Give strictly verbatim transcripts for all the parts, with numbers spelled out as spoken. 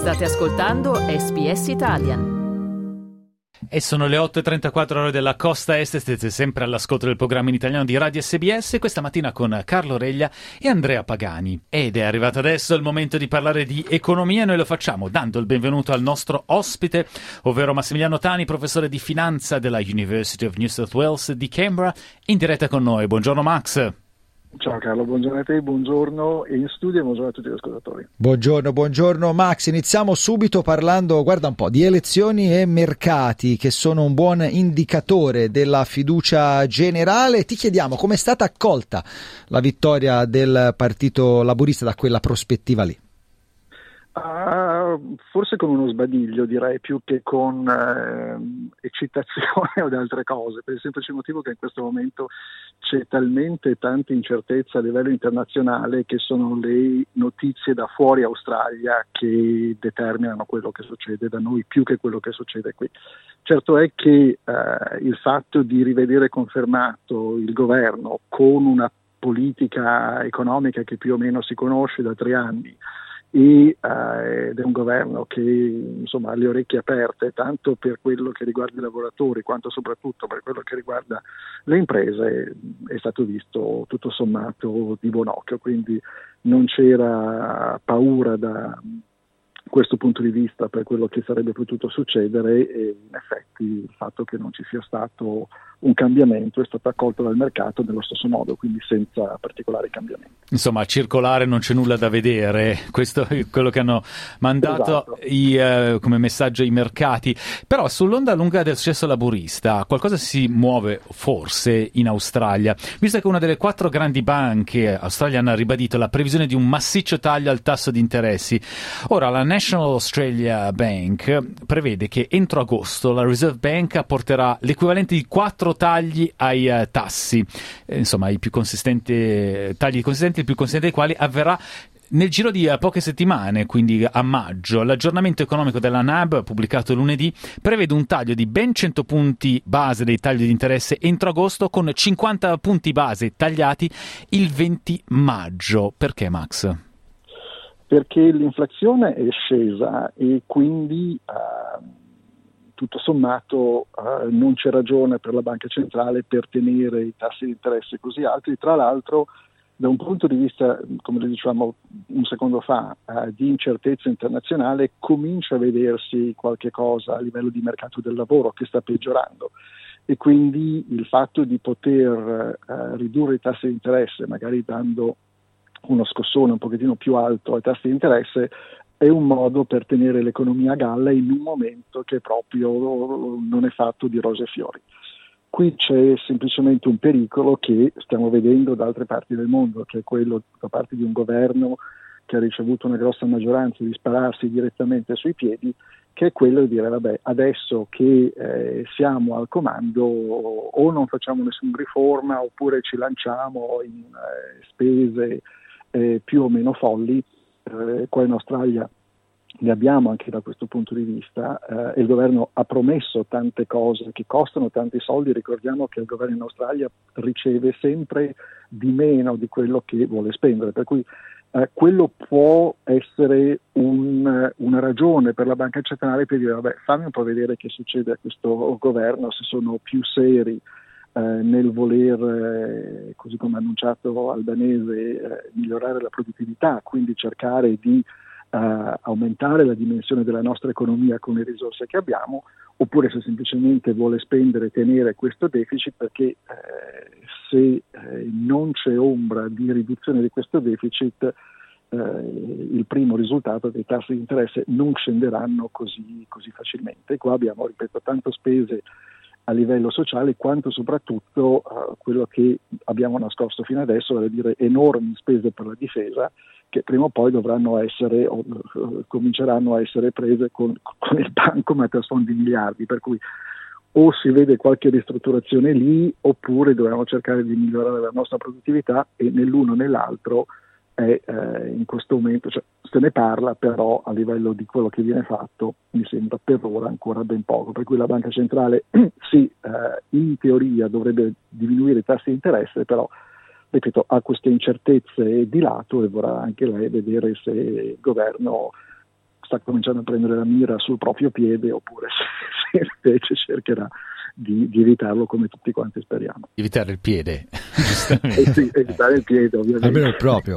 State ascoltando S B S Italian. E sono le otto e trentaquattro ore della costa est, siete sempre all'ascolto del programma in italiano di Radio S B S, questa mattina con Carlo Reglia e Andrea Pagani. Ed è arrivato adesso il momento di parlare di economia, noi lo facciamo dando il benvenuto al nostro ospite, ovvero Massimiliano Tani, professore di finanza della University of New South Wales di Canberra, in diretta con noi. Buongiorno Max. Ciao Carlo, buongiorno a te, buongiorno in studio e buongiorno a tutti gli ascoltatori. Buongiorno, buongiorno Max, iniziamo subito parlando, guarda un po', di elezioni e mercati che sono un buon indicatore della fiducia generale. Ti chiediamo come è stata accolta la vittoria del Partito Laburista da quella prospettiva lì? Uh, forse con uno sbadiglio, direi, più che con uh, eccitazione o da altre cose, per il semplice motivo che in questo momento c'è talmente tanta incertezza a livello internazionale che sono le notizie da fuori Australia che determinano quello che succede da noi più che quello che succede qui. Certo è che uh, il fatto di rivedere confermato il governo con una politica economica che più o meno si conosce da tre anni e uh, ed è un governo che insomma ha le orecchie aperte tanto per quello che riguarda i lavoratori quanto soprattutto per quello che riguarda le imprese, è stato visto tutto sommato di buon occhio, quindi non c'era paura da questo punto di vista per quello che sarebbe potuto succedere e in effetti il fatto che non ci sia stato un cambiamento è stato accolto dal mercato nello stesso modo, quindi senza particolari cambiamenti. Insomma, circolare non c'è nulla da vedere, questo è quello che hanno mandato esatto. i, uh, come messaggio i mercati, però sull'onda lunga del successo laburista qualcosa si muove forse in Australia, visto che una delle quattro grandi banche australiane ha ribadito la previsione di un massiccio taglio al tasso di interessi. Ora la National Australia Bank prevede che entro agosto la Reserve Bank apporterà l'equivalente di quattro tagli ai uh, tassi, eh, insomma i più consistenti tagli consistenti, il più consistente dei quali avverrà nel giro di uh, poche settimane, quindi a maggio. L'aggiornamento economico della N A B, pubblicato lunedì, prevede un taglio di ben cento punti base dei tagli di interesse entro agosto, con cinquanta punti base tagliati il venti maggio. Perché, Max? Perché l'inflazione è scesa e quindi uh, tutto sommato uh, non c'è ragione per la banca centrale per tenere i tassi di interesse così alti. Tra l'altro, da un punto di vista, come le dicevamo un secondo fa, uh, di incertezza internazionale, comincia a vedersi qualche cosa a livello di mercato del lavoro che sta peggiorando e quindi il fatto di poter uh, ridurre i tassi di interesse, magari dando uno scossone un pochettino più alto ai tassi di interesse, è un modo per tenere l'economia a galla in un momento che proprio non è fatto di rose e fiori. Qui c'è semplicemente un pericolo che stiamo vedendo da altre parti del mondo, che è quello da parte di un governo che ha ricevuto una grossa maggioranza di spararsi direttamente sui piedi, che è quello di dire vabbè, adesso che eh, siamo al comando o non facciamo nessuna riforma oppure ci lanciamo in eh, spese eh, più o meno folli. Eh, qua in Australia ne abbiamo anche da questo punto di vista eh, e il governo ha promesso tante cose che costano tanti soldi. Ricordiamo che il governo in Australia riceve sempre di meno di quello che vuole spendere, per cui eh, quello può essere un, una ragione per la banca centrale per dire vabbè, fammi un po' vedere che succede a questo governo, se sono più seri Eh, nel voler, eh, così come annunciato Albanese, eh, migliorare la produttività, quindi cercare di eh, aumentare la dimensione della nostra economia con le risorse che abbiamo, oppure se semplicemente vuole spendere e tenere questo deficit, perché eh, se eh, non c'è ombra di riduzione di questo deficit, eh, il primo risultato è che i tassi di interesse non scenderanno così, così facilmente. Qua abbiamo, ripeto, tanto spese a livello sociale quanto soprattutto uh, quello che abbiamo nascosto fino adesso, vale a dire enormi spese per la difesa che prima o poi dovranno essere o uh, cominceranno a essere prese con, con il bancomat a suon di miliardi, per cui o si vede qualche ristrutturazione lì oppure dobbiamo cercare di migliorare la nostra produttività, e nell'uno o nell'altro è eh, in questo momento, cioè, se ne parla, però a livello di quello che viene fatto mi sembra per ora ancora ben poco, per cui la banca centrale sì, eh, in teoria dovrebbe diminuire i tassi di interesse, però ripeto, ha queste incertezze di lato e vorrà anche lei vedere se il governo sta cominciando a prendere la mira sul proprio piede, oppure se, se invece cercherà di, di evitarlo come tutti quanti speriamo. Evitare il piede, giustamente. Eh sì, evitare il piede, ovviamente. Almeno il proprio.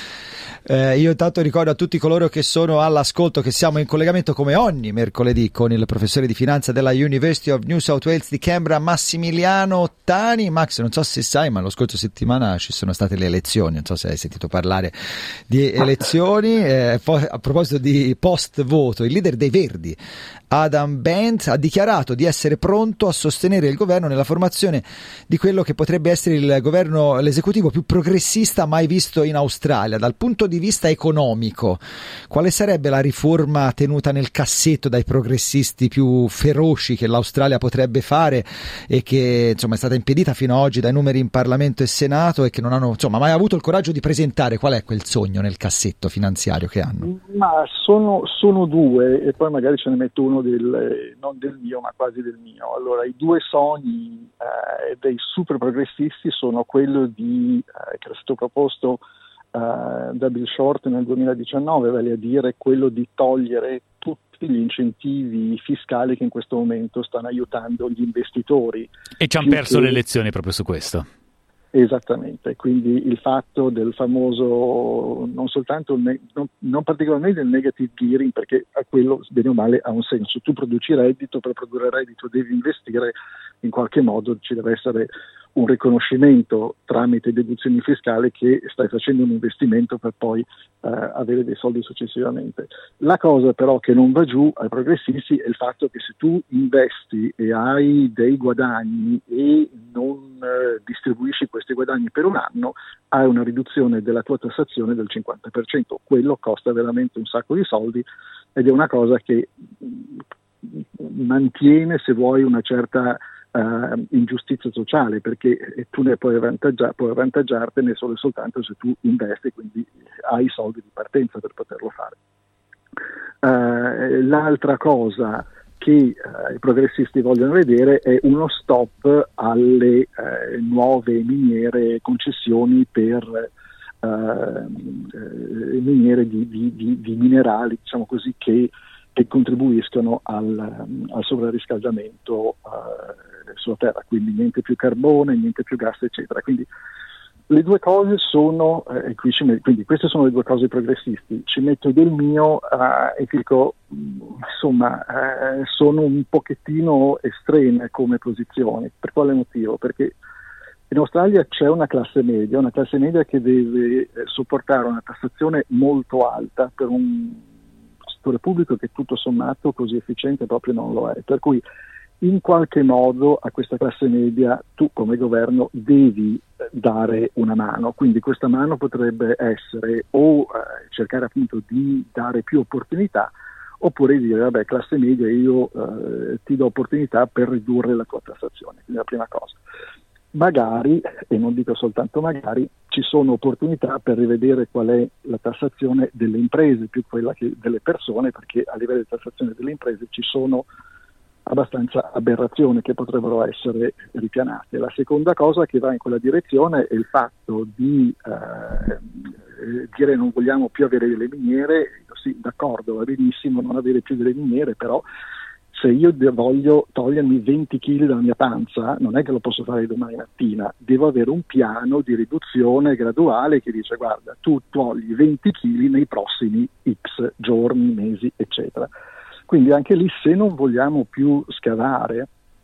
Eh, io intanto ricordo a tutti coloro che sono all'ascolto che siamo in collegamento come ogni mercoledì con il professore di finanza della University of New South Wales di Canberra, Massimiliano Tani. Max, non so se sai, ma lo scorso settimana ci sono state le elezioni, non so se hai sentito parlare di elezioni. Eh, a proposito di post voto, il leader dei Verdi, Adam Bent, ha dichiarato di essere pronto a sostenere il governo nella formazione di quello che potrebbe essere il governo, l'esecutivo più progressista mai visto in Australia. Dal punto di vista economico, quale sarebbe la riforma tenuta nel cassetto dai progressisti più feroci che l'Australia potrebbe fare e che insomma è stata impedita fino ad oggi dai numeri in Parlamento e Senato e che non hanno insomma mai avuto il coraggio di presentare? Qual è quel sogno nel cassetto finanziario che hanno? Ma sono, sono due, e poi magari ce ne metto uno del, non del mio ma quasi del mio. Allora, i due sogni eh, dei super progressisti sono quello di eh, che è stato proposto Uh, da Bill Short nel duemiladiciannove, vale a dire quello di togliere tutti gli incentivi fiscali che in questo momento stanno aiutando gli investitori. E ci hanno perso che... le elezioni proprio su questo. Esattamente, quindi il fatto del famoso, non soltanto, ne, non, non particolarmente il negative gearing, perché a quello bene o male ha un senso, tu produci reddito, per produrre reddito devi investire, in qualche modo ci deve essere un riconoscimento tramite deduzioni fiscali che stai facendo un investimento per poi eh, avere dei soldi successivamente. La cosa però che non va giù ai progressisti è il fatto che se tu investi e hai dei guadagni e non eh, distribuisci questi guadagni per un anno, hai una riduzione della tua tassazione del cinquanta per cento. Quello costa veramente un sacco di soldi ed è una cosa che mantiene, se vuoi, una certa Uh, ingiustizia sociale, perché tu ne puoi, avvantaggiar, puoi avvantaggiartene solo e soltanto se tu investi, quindi hai i soldi di partenza per poterlo fare. Uh, l'altra cosa che uh, i progressisti vogliono vedere è uno stop alle uh, nuove miniere, concessioni per uh, miniere di, di, di, di minerali, diciamo così, che che contribuiscono al, al sovrariscaldamento uh, sulla Terra, quindi niente più carbone, niente più gas, eccetera. Quindi le due cose sono, eh, qui ci met- quindi queste sono le due cose progressisti. Ci metto del mio uh, e dico, insomma, uh, sono un pochettino estreme come posizioni. Per quale motivo? Perché in Australia c'è una classe media, una classe media che deve eh, sopportare una tassazione molto alta per un settore pubblico che tutto sommato così efficiente proprio non lo è, per cui in qualche modo a questa classe media tu come governo devi dare una mano, quindi questa mano potrebbe essere o eh, cercare appunto di dare più opportunità, oppure dire vabbè, classe media, io eh, ti do opportunità per ridurre la tua tassazione, quindi la prima cosa. Magari, e non dico soltanto magari, ci sono opportunità per rivedere qual è la tassazione delle imprese più quella che delle persone, perché a livello di tassazione delle imprese ci sono abbastanza aberrazioni che potrebbero essere ripianate. La seconda cosa che va in quella direzione è il fatto di eh, dire non vogliamo più avere delle miniere. Sì, d'accordo, va benissimo non avere più delle miniere, però se io voglio togliermi venti chili dalla mia panza, non è che lo posso fare domani mattina, devo avere un piano di riduzione graduale che dice guarda, tu togli venti chili nei prossimi X giorni, mesi, eccetera. Quindi anche lì, se non vogliamo più scavare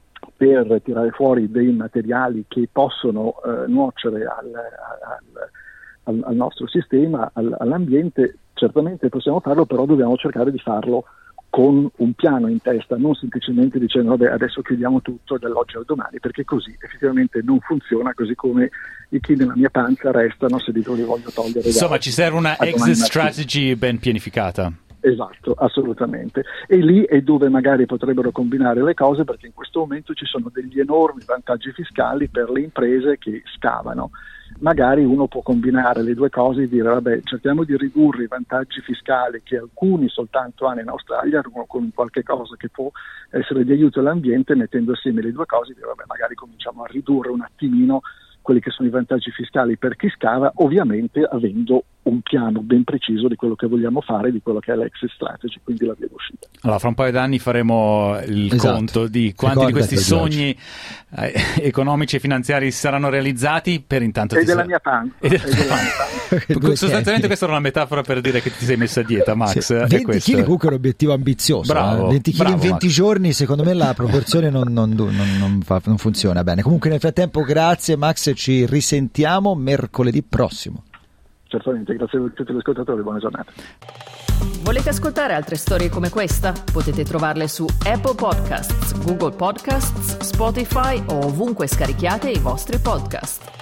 per tirare fuori dei materiali che possono eh, nuocere al, al, al, al nostro sistema, al, all'ambiente, certamente possiamo farlo, però dobbiamo cercare di farlo con un piano in testa, non semplicemente dicendo vabbè adesso chiudiamo tutto dall'oggi al domani, perché così effettivamente non funziona, così come i chili nella mia panza restano se dico li voglio togliere. Insomma ci serve una exit strategy ben pianificata. Esatto, assolutamente. E lì è dove magari potrebbero combinare le cose, perché in questo momento ci sono degli enormi vantaggi fiscali per le imprese che scavano. Magari uno può combinare le due cose e dire vabbè, cerchiamo di ridurre i vantaggi fiscali che alcuni soltanto hanno in Australia con qualche cosa che può essere di aiuto all'ambiente, mettendo assieme le due cose e dire vabbè, magari cominciamo a ridurre un attimino quelli che sono i vantaggi fiscali per chi scava, ovviamente avendo un piano ben preciso di quello che vogliamo fare, di quello che è l'exit strategy, quindi la via d'uscita. Allora, fra un paio d'anni faremo il esatto. conto di quanti Ricordate di questi sogni eh, economici e finanziari saranno realizzati. Per intanto e ti della sa... mia tanca. E della mia tanca. Sostanzialmente questa era una metafora per dire che ti sei messa a dieta, Max. Sì, venti chili comunque è un obiettivo ambizioso. Bravo, eh? venti chili in venti Max. giorni, secondo me la proporzione non, non, non, non, fa, non funziona bene. Comunque nel frattempo grazie Max, ci risentiamo mercoledì prossimo. Certamente, grazie a tutti gli ascoltatori, buona giornata. Volete ascoltare altre storie come questa? Potete trovarle su Apple Podcasts, Google Podcasts, Spotify o ovunque scarichiate i vostri podcast.